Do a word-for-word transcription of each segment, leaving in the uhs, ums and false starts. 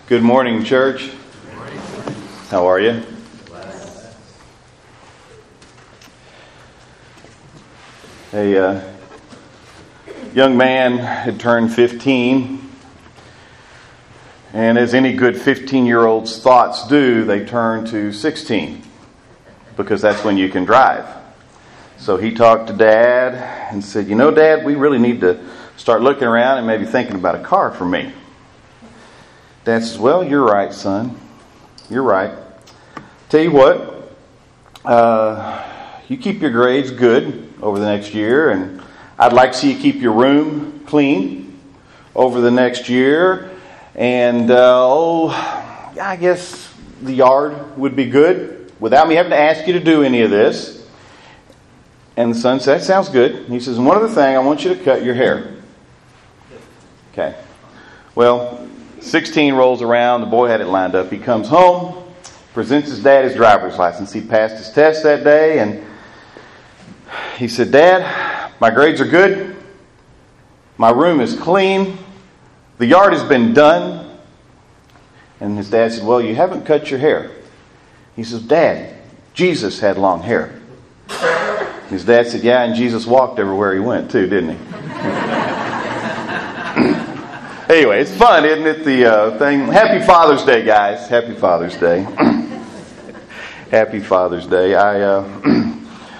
Good morning, church. Good morning. How are you? A uh, young man had turned fifteen, and as any good fifteen-year-old's thoughts do, they turn to sixteen, because that's when you can drive. So he talked to Dad and said, you know, Dad, we really need to start looking around and maybe thinking about a car for me. Dad says, well, you're right, son. You're right. Tell you what, uh, you keep your grades good over the next year, and I'd like to see you keep your room clean over the next year. And, uh, oh, I guess the yard would be good without me having to ask you to do any of this. And the son said, that sounds good. He says, and one other thing, I want you to cut your hair. Okay. Well, sixteen rolls around, the boy had it lined up. He comes home, presents his dad his driver's license. He passed his test that day, and he said, Dad, my grades are good. My room is clean. The yard has been done. And his dad said, well, you haven't cut your hair. He says, Dad, Jesus had long hair. His dad said, yeah, and Jesus walked everywhere he went too, didn't he? Anyway, it's fun, isn't it, the uh, thing? Happy Father's Day, guys. Happy Father's Day. Happy Father's Day. I uh,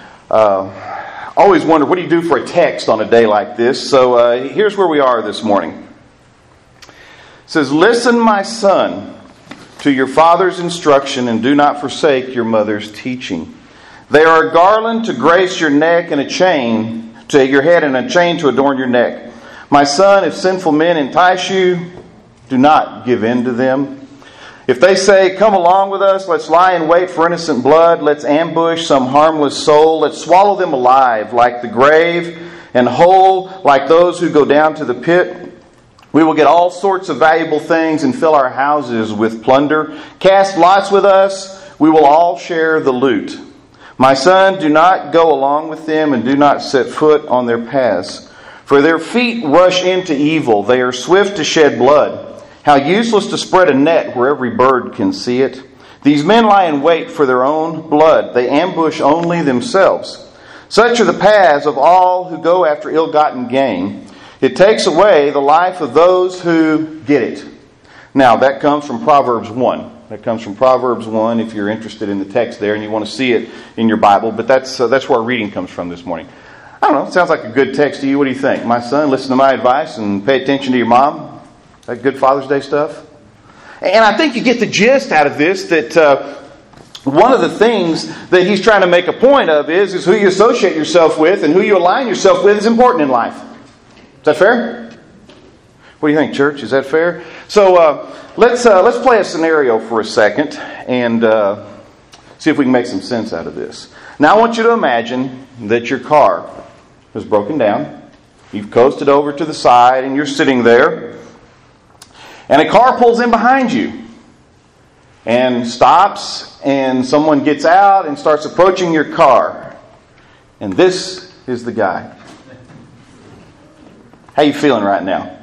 uh, always wonder, what do you do for a text on a day like this? So uh, here's where we are this morning. It says, listen, my son, to your father's instruction, and do not forsake your mother's teaching. They are a garland to grace your neck, and a chain to your head, and a chain to adorn your neck. My son, if sinful men entice you, do not give in to them. If they say, come along with us, let's lie in wait for innocent blood, let's ambush some harmless soul, let's swallow them alive like the grave, and whole like those who go down to the pit. We will get all sorts of valuable things and fill our houses with plunder. Cast lots with us, we will all share the loot. My son, do not go along with them, and do not set foot on their paths. For their feet rush into evil. They are swift to shed blood. How useless to spread a net where every bird can see it. These men lie in wait for their own blood. They ambush only themselves. Such are the paths of all who go after ill-gotten gain. It takes away the life of those who get it. Now, that comes from Proverbs one. That comes from Proverbs one, if you're interested in the text there and you want to see it in your Bible. But that's uh, that's where our reading comes from this morning. I don't know, it sounds like a good text to you. What do you think? My son, listen to my advice and pay attention to your mom. That good Father's Day stuff? And I think you get the gist out of this, that uh, one of the things that he's trying to make a point of is, is who you associate yourself with and who you align yourself with is important in life. Is that fair? What do you think, church? Is that fair? So uh, let's uh, let's play a scenario for a second and uh, see if we can make some sense out of this. Now I want you to imagine that your car has broken down. You've coasted over to the side and you're sitting there. And a car pulls in behind you and stops, and someone gets out and starts approaching your car. And this is the guy. How you feeling right now?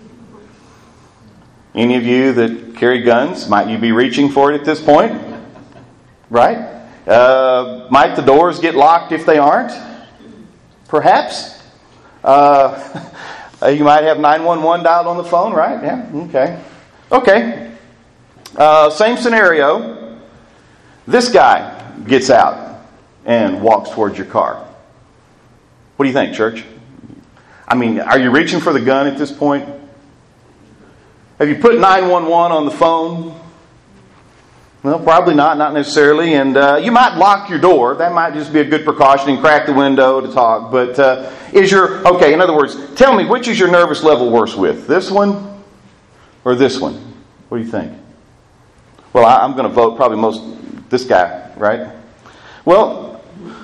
Any of you that carry guns, might you be reaching for it at this point? Right? Uh, might the doors get locked if they aren't? Perhaps. Uh, you might have nine one one dialed on the phone, right? Yeah, okay. Okay. Uh, same scenario. This guy gets out and walks towards your car. What do you think, church? I mean, are you reaching for the gun at this point? Have you put nine one one on the phone? Well, probably not, not necessarily. And uh, you might lock your door. That might just be a good precaution, and crack the window to talk. But uh, is your, okay, in other words, tell me, which is your nervous level worse with? This one or this one? What do you think? Well, I, I'm going to vote probably most, this guy, right? Well,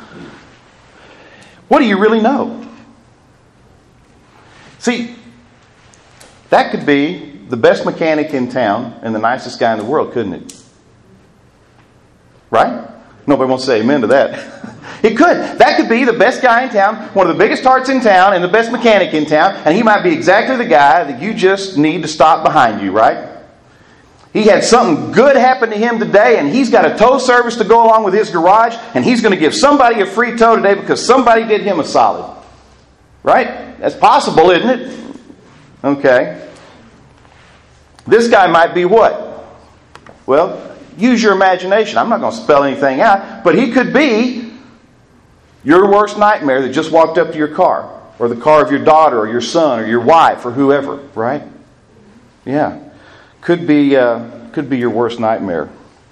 what do you really know? See, that could be the best mechanic in town and the nicest guy in the world, couldn't it? Right? Nobody wants to say amen to that. It could. That could be the best guy in town, one of the biggest hearts in town, and the best mechanic in town, and he might be exactly the guy that you just need to stop behind you, right? He had something good happen to him today, and he's got a tow service to go along with his garage, and he's going to give somebody a free tow today because somebody did him a solid. Right? That's possible, isn't it? Okay. This guy might be what? Well, use your imagination. I'm not going to spell anything out, but he could be your worst nightmare that just walked up to your car, or the car of your daughter, or your son, or your wife, or whoever. Right? Yeah. Could be, uh, could be your worst nightmare.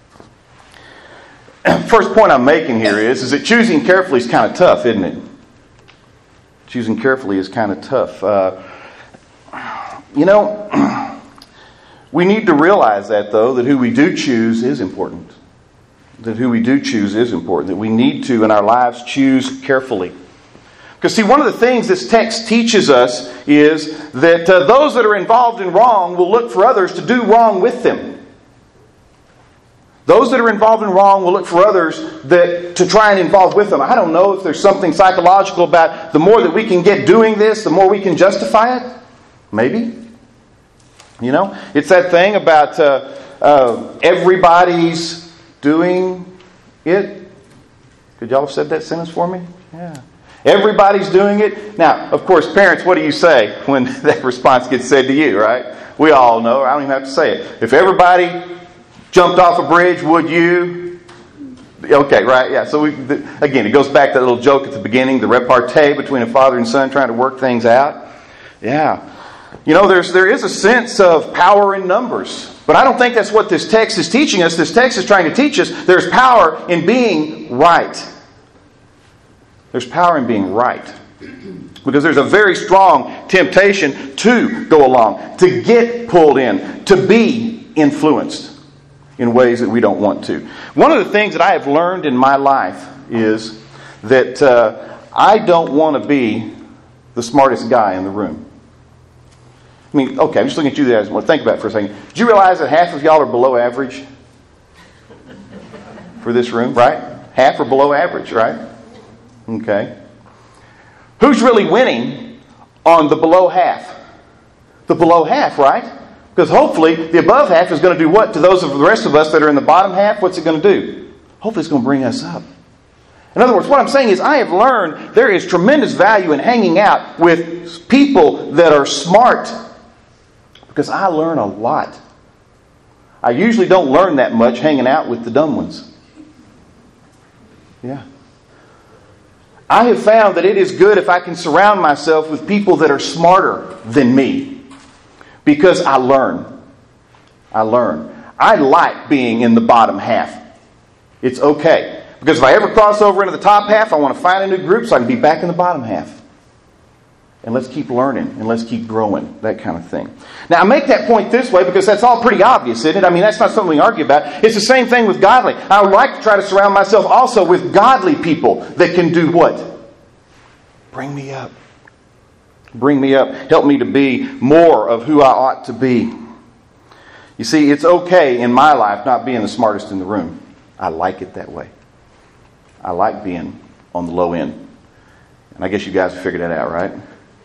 First point I'm making here is, is that choosing carefully is kind of tough, isn't it? Choosing carefully is kind of tough. Uh, you know, we need to realize that, though, that who we do choose is important. That who we do choose is important. That we need to, in our lives, choose carefully. Because, see, one of the things this text teaches us is that uh, those that are involved in wrong will look for others to do wrong with them. Those that are involved in wrong will look for others that to try and involve with them. I don't know if there's something psychological about the more that we can get doing this, the more we can justify it. Maybe. You know, it's that thing about uh, uh, everybody's doing it. Could y'all have said that sentence for me? Yeah. Everybody's doing it. Now, of course, parents, what do you say when that response gets said to you, right? We all know. I don't even have to say it. If everybody jumped off a bridge, would you? Okay, right? Yeah. So, we, the, again, it goes back to that little joke at the beginning, the repartee between a father and son trying to work things out. Yeah. You know, there's there is a sense of power in numbers. But I don't think that's what this text is teaching us. This text is trying to teach us there's power in being right. There's power in being right. Because there's a very strong temptation to go along, to get pulled in, to be influenced in ways that we don't want to. One of the things that I have learned in my life is that uh, I don't want to be the smartest guy in the room. I mean, okay, I'm just looking at you guys. Well, think about it for a second. Did you realize that half of y'all are below average for this room, right? Half are below average, right? Okay. Who's really winning on the below half? The below half, right? Because hopefully the above half is going to do what to those of the rest of us that are in the bottom half? What's it going to do? Hopefully it's going to bring us up. In other words, what I'm saying is I have learned there is tremendous value in hanging out with people that are smart. Because I learn a lot. I usually don't learn that much hanging out with the dumb ones. Yeah. I have found that it is good if I can surround myself with people that are smarter than me. Because I learn. I learn. I like being in the bottom half. It's okay. Because if I ever cross over into the top half, I want to find a new group so I can be back in the bottom half. And let's keep learning and let's keep growing. That kind of thing. Now, I make that point this way because that's all pretty obvious, isn't it? I mean, that's not something we argue about. It's the same thing with godly. I would like to try to surround myself also with godly people that can do what? Bring me up. Bring me up. Help me to be more of who I ought to be. You see, it's okay in my life not being the smartest in the room. I like it that way. I like being on the low end. And I guess you guys have figured that out, right?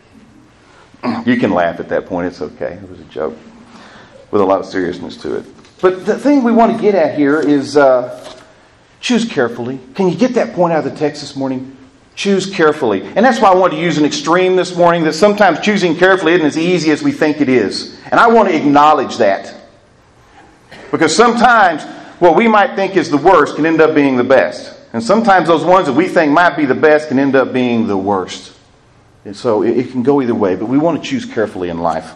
You can laugh at that point. It's okay. It was a joke with a lot of seriousness to it. But the thing we want to get at here is uh, choose carefully. Can you get that point out of the text this morning? Choose carefully. And that's why I want to use an extreme this morning, that sometimes choosing carefully isn't as easy as we think it is. And I want to acknowledge that. Because sometimes what we might think is the worst can end up being the best. And sometimes those ones that we think might be the best can end up being the worst. And so it, it can go either way, but we want to choose carefully in life.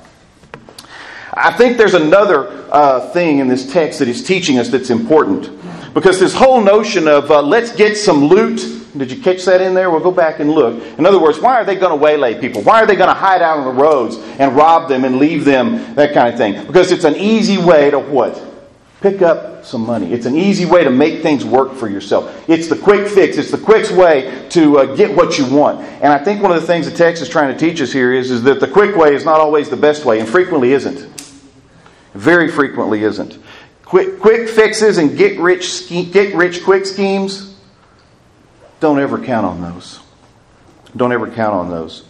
I think there's another uh, thing in this text that is teaching us that's important. Because this whole notion of uh, let's get some loot, did you catch that in there? We'll go back and look. In other words, why are they going to waylay people? Why are they going to hide out on the roads and rob them and leave them, that kind of thing? Because it's an easy way to what? Pick up some money. It's an easy way to make things work for yourself. It's the quick fix. It's the quick way to uh, get what you want. And I think one of the things the text is trying to teach us here is, is that the quick way is not always the best way, and frequently isn't. Very frequently isn't. Quick, quick fixes and get rich, ske- get rich quick schemes, don't ever count on those. Don't ever count on those.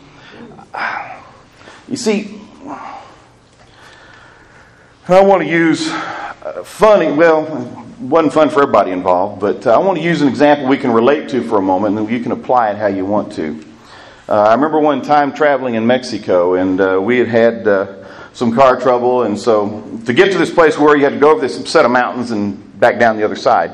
You see, I want to use uh, funny, well, it wasn't fun for everybody involved, but uh, I want to use an example we can relate to for a moment, and then you can apply it how you want to. Uh, I remember one time traveling in Mexico, and uh, we had had uh, some car trouble, and so to get to this place where you had to go over this set of mountains and back down the other side.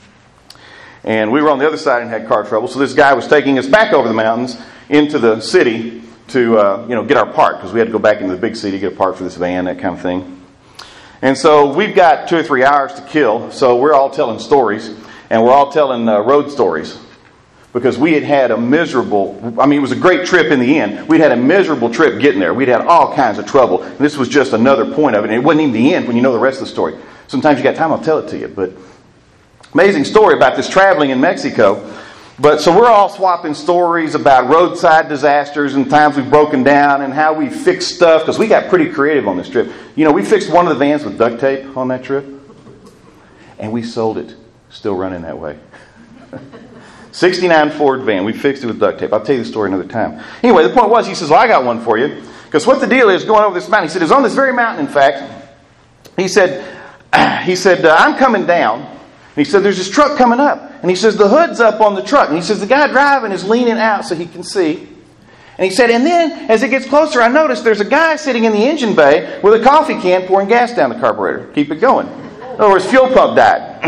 And we were on the other side and had car trouble, so this guy was taking us back over the mountains into the city to uh, you know get our part, because we had to go back into the big city, get a part for this van, that kind of thing. And so we've got two or three hours to kill, so we're all telling stories, and we're all telling uh, road stories. Because we had had a miserable, I mean, it was a great trip in the end. We'd had a miserable trip getting there. We'd had all kinds of trouble. And this was just another point of it. And it wasn't even the end when you know the rest of the story. Sometimes you got time, I'll tell it to you. But amazing story about this traveling in Mexico. But so we're all swapping stories about roadside disasters and times we've broken down and how we fixed stuff, because we got pretty creative on this trip. You know, we fixed one of the vans with duct tape on that trip, and we sold it, still running that way. sixty-nine Ford van, we fixed it with duct tape. I'll tell you the story another time. Anyway, the point was, he says, well, I got one for you. Because what the deal is, going over this mountain, he said, it was on this very mountain, in fact. He said, he said, uh, I'm coming down. And he said, there's this truck coming up. And he says, the hood's up on the truck. And he says, the guy driving is leaning out so he can see. And he said, and then, as it gets closer, I noticed there's a guy sitting in the engine bay with a coffee can pouring gas down the carburetor. Keep it going. In other words, fuel pump died.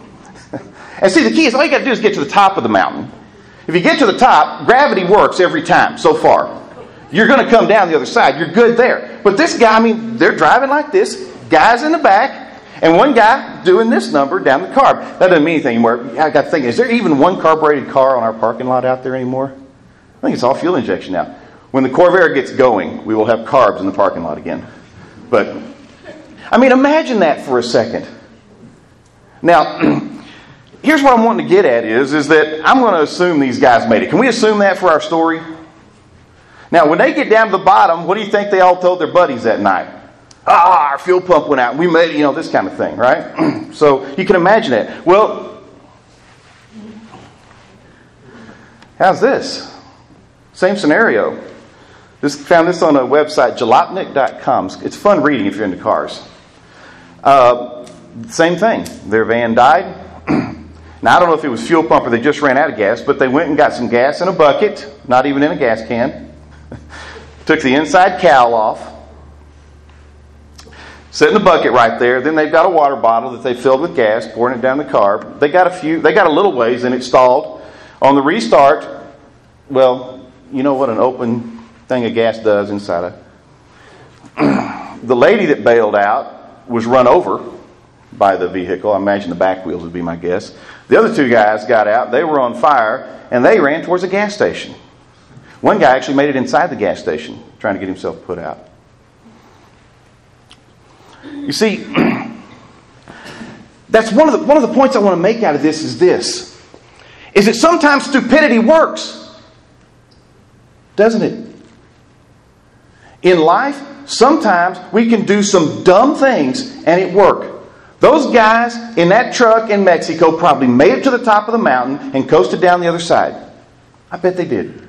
And see, the key is, all you got to do is get to the top of the mountain. If you get to the top, gravity works every time, so far. You're going to come down the other side. You're good there. But this guy, I mean, they're driving like this. Guy's in the back. And one guy doing this number down the carb. That doesn't mean anything anymore. I got thinking, is there even one carbureted car on our parking lot out there anymore? I think it's all fuel injection now. When the Corvair gets going, we will have carbs in the parking lot again. But, I mean, imagine that for a second. Now, here's what I'm wanting to get at is, is that I'm going to assume these guys made it. Can we assume that for our story? Now, when they get down to the bottom, what do you think they all told their buddies that night? Ah, our fuel pump went out. We made it, you know, this kind of thing, right? So you can imagine it. Well, how's this? Same scenario. This found this on a website, jalopnik dot com. It's fun reading if you're into cars. Uh, same thing. Their van died. Now, I don't know if it was fuel pump or they just ran out of gas, but they went and got some gas in a bucket, not even in a gas can. Took the inside cowl off. Set in the bucket right there. Then they've got a water bottle that they filled with gas, pouring it down the carb. They got a few. They got a little ways, and it stalled. On the restart, well, you know what an open thing of gas does inside a. The lady that bailed out was run over by the vehicle. I imagine the back wheels would be my guess. The other two guys got out. They were on fire, and they ran towards a gas station. One guy actually made it inside the gas station, trying to get himself put out. You see, that's one of the one of the points I want to make out of this is this. Is that sometimes stupidity works. Doesn't it? In life, sometimes we can do some dumb things and it work. Those guys in that truck in Mexico probably made it to the top of the mountain and coasted down the other side. I bet they did.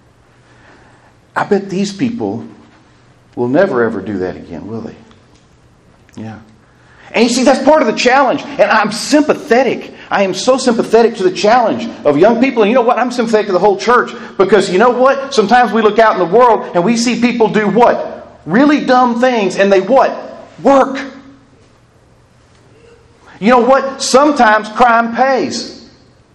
I bet these people will never ever do that again, will they? Yeah. And you see, that's part of the challenge. And I'm sympathetic. I am so sympathetic to the challenge of young people. And you know what? I'm sympathetic to the whole church. Because you know what? Sometimes we look out in the world and we see people do what? Really dumb things. And they what? Work. You know what? Sometimes crime pays.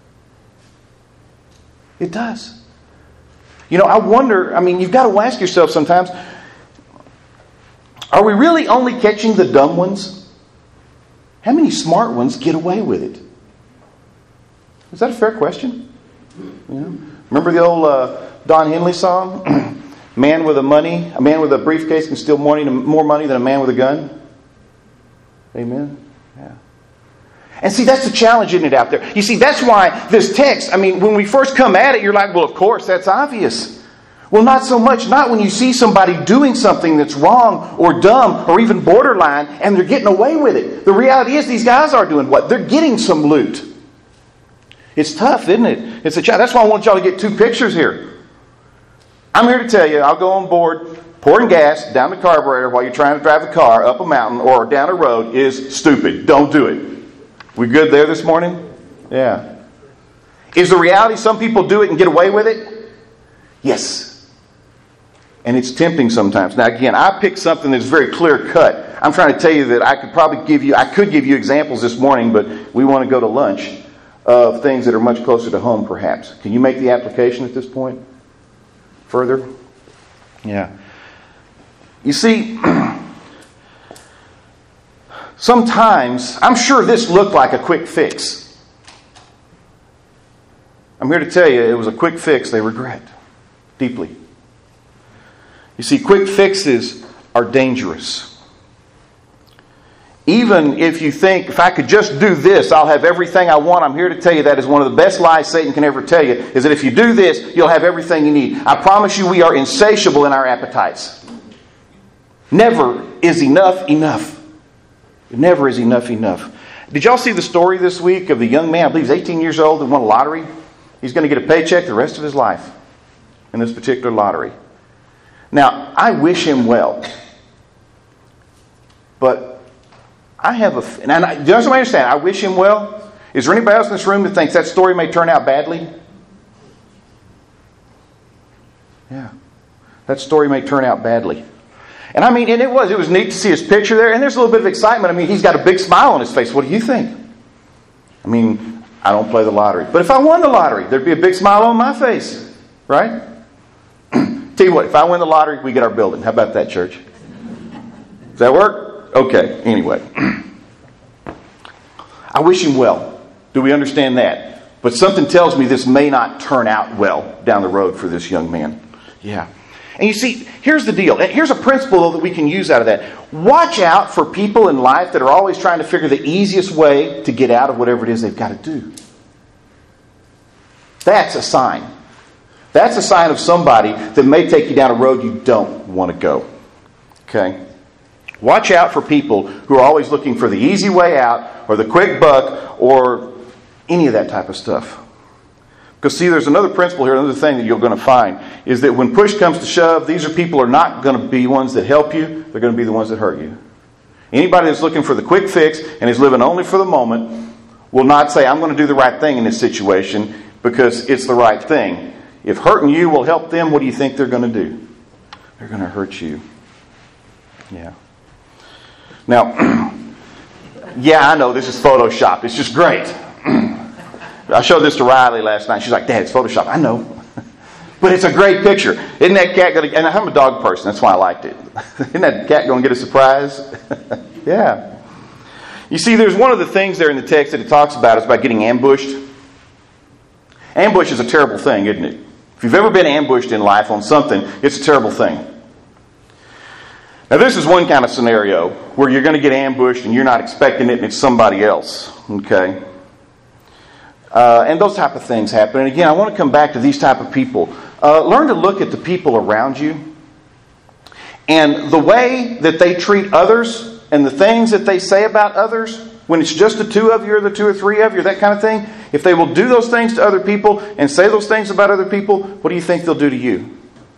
It does. You know, I wonder, I mean, you've got to ask yourself sometimes, are we really only catching the dumb ones? How many smart ones get away with it? Is that a fair question? Yeah. Remember the old uh, Don Henley song? Man with a money, a man with a briefcase can steal money, more money than a man with a gun. Amen? Yeah. And see, that's the challenge, isn't it, out there? You see, that's why this text, I mean, when we first come at it, you're like, well, of course, that's obvious. Well, not so much. Not when you see somebody doing something that's wrong or dumb or even borderline and they're getting away with it. The reality is these guys are doing what? They're getting some loot. It's tough, isn't it? It's a challenge. That's why I want y'all to get two pictures here. I'm here to tell you, I'll go on board. pouring gas down the carburetor while you're trying to drive the car up a mountain or down a road is stupid. Don't do it. We good there this morning? Yeah. Is the reality some people do it and get away with it? Yes. And it's tempting sometimes. Now again, I picked something that's very clear cut. I'm trying to tell you that I could probably give you, I could give you examples this morning, but we want to go to lunch of things that are much closer to home perhaps. Can you make the application at this point? Further? Yeah. You see, sometimes, I'm sure this looked like a quick fix. I'm here to tell you it was a quick fix they regret deeply. You see, quick fixes are dangerous. Even if you think, if I could just do this, I'll have everything I want. I'm here to tell you that is one of the best lies Satan can ever tell you, is that if you do this, you'll have everything you need. I promise you we are insatiable in our appetites. Never is enough enough. Never is enough enough. Did y'all see the story this week of the young man, I believe he's eighteen years old and won a lottery? He's going to get a paycheck the rest of his life in this particular lottery. Now, I wish him well. But I have a... And I, do you understand? I wish him well. Is there anybody else in this room that thinks that story may turn out badly? Yeah. That story may turn out badly. And I mean, and it was. It was neat to see his picture there. And there's a little bit of excitement. I mean, he's got a big smile on his face. What do you think? I mean, I don't play the lottery. But if I won the lottery, there'd be a big smile on my face. Right? Tell you what, if I win the lottery, we get our building. How about that, church? Does that work? Okay, anyway. I wish him well. Do we understand that? But something tells me this may not turn out well down the road for this young man. Yeah. And you see, here's the deal. Here's a principle though, that we can use out of that. Watch out for people in life that are always trying to figure the easiest way to get out of whatever it is they've got to do. That's a sign. That's a sign of somebody that may take you down a road you don't want to go. Okay? Watch out for people who are always looking for the easy way out or the quick buck or any of that type of stuff. Because see, there's another principle here, another thing that you're going to find, is that when push comes to shove, these are people who are not going to be ones that help you. They're going to be the ones that hurt you. Anybody that's looking for the quick fix and is living only for the moment will not say, I'm going to do the right thing in this situation because it's the right thing. If hurting you will help them, what do you think they're going to do? They're going to hurt you. Yeah. Now, yeah, I know this is Photoshop. It's just great. I showed this to Riley last night. She's like, Dad, it's Photoshop. I know. But it's a great picture. Isn't that cat going to... And I'm a dog person. That's why I liked it. Isn't that cat going to get a surprise? Yeah. You see, there's one of the things there in the text that it talks about is about getting ambushed. Ambush is a terrible thing, isn't it? If you've ever been ambushed in life on something, it's a terrible thing. Now, this is one kind of scenario where you're going to get ambushed and you're not expecting it and it's somebody else. Okay? Uh, and those type of things happen. And again, I want to come back to these type of people. Uh, learn to look at the people around you and the way that they treat others and the things that they say about others. When it's just the two of you or the two or three of you, that kind of thing. If they will do those things to other people and say those things about other people, what do you think they'll do to you?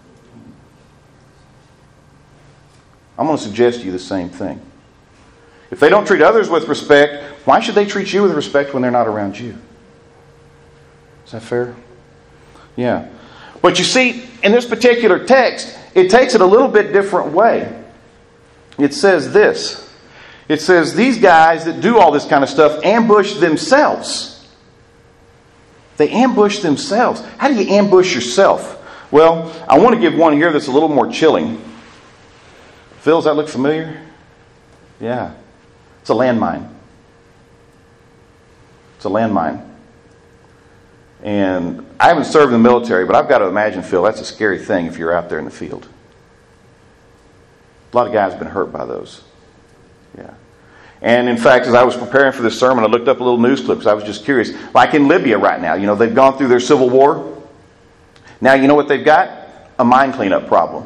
I'm going to suggest to you the same thing. If they don't treat others with respect, why should they treat you with respect when they're not around you? Is that fair? Yeah. But you see, in this particular text, it takes it a little bit different way. It says this. It says these guys that do all this kind of stuff ambush themselves. They ambush themselves. How do you ambush yourself? Well, I want to give one here that's a little more chilling. Phil, does that look familiar? Yeah. It's a landmine. It's a landmine. And I haven't served in the military, but I've got to imagine, Phil, that's a scary thing if you're out there in the field. A lot of guys have been hurt by those. Yeah. And in fact, as I was preparing for this sermon, I looked up a little news clip because I was just curious. Like in Libya right now, you know, they've gone through their civil war. Now, you know what they've got? A mine cleanup problem.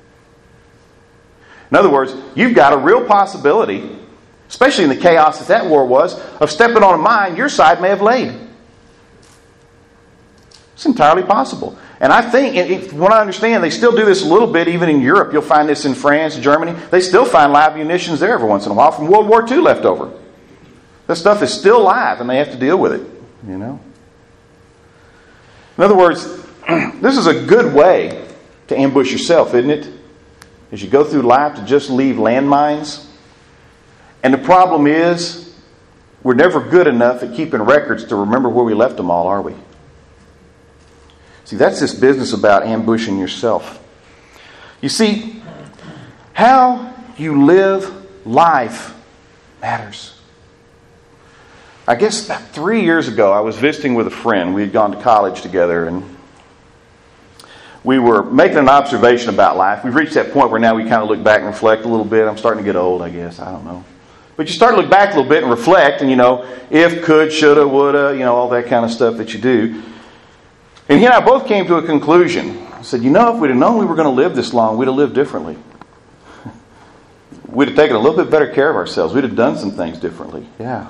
In other words, you've got a real possibility, especially in the chaos that that war was, of stepping on a mine your side may have laid. It's entirely possible. And I think, if, from what I understand, they still do this a little bit even in Europe. You'll find this in France, Germany. They still find live munitions there every once in a while from World War Two left over. This stuff is still live, and they have to deal with it, you know. In other words, this is a good way to ambush yourself, isn't it? As you go through life, to just leave landmines. And the problem is, we're never good enough at keeping records to remember where we left them all, are we? See, that's this business about ambushing yourself. You see, how you live life matters. I guess about three years ago, I was visiting with a friend. We had gone to college together, and we were making an observation about life. We've reached that point where now we kind of look back and reflect a little bit. I'm starting to get old, I guess. I don't know. But you start to look back a little bit and reflect, and, you know, if, could, shoulda, woulda, you know, all that kind of stuff that you do. And he and I both came to a conclusion. I said, you know, if we'd have known we were going to live this long, we'd have lived differently. We'd have taken a little bit better care of ourselves. We'd have done some things differently. Yeah.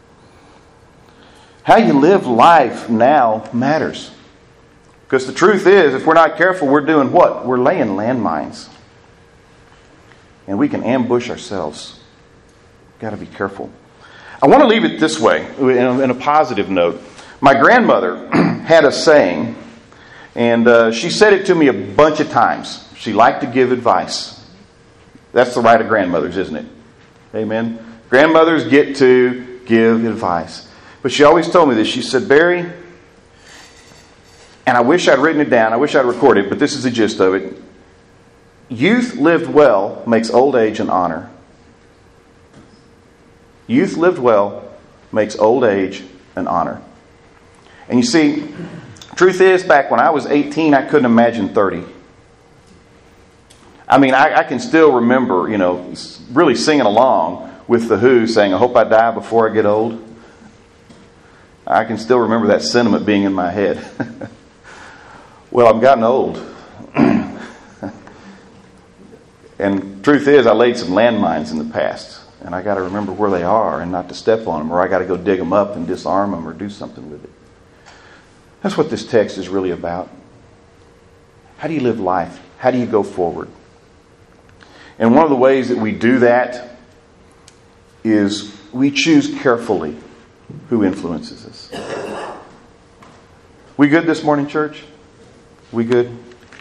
How you live life now matters. Because the truth is, if we're not careful, we're doing what? We're laying landmines. And we can ambush ourselves. Got to be careful. I want to leave it this way, in a positive note. My grandmother had a saying, and uh, she said it to me a bunch of times. She liked to give advice. That's the right of grandmothers, isn't it? Amen. Grandmothers get to give advice. But she always told me this. She said, Barry, and I wish I'd written it down. I wish I'd recorded it, but this is the gist of it. Youth lived well makes old age an honor. Youth lived well makes old age an honor. And you see, truth is, back when I was eighteen, I couldn't imagine thirty. I mean, I, I can still remember, you know, really singing along with The Who, saying, I hope I die before I get old. I can still remember that sentiment being in my head. Well, I've gotten old. And truth is, I laid some landmines in the past. And I got to remember where they are and not to step on them, or I got to go dig them up and disarm them or do something with it. That's what this text is really about. How do you live life? How do you go forward? And one of the ways that we do that is we choose carefully who influences us. We good this morning, church? We good?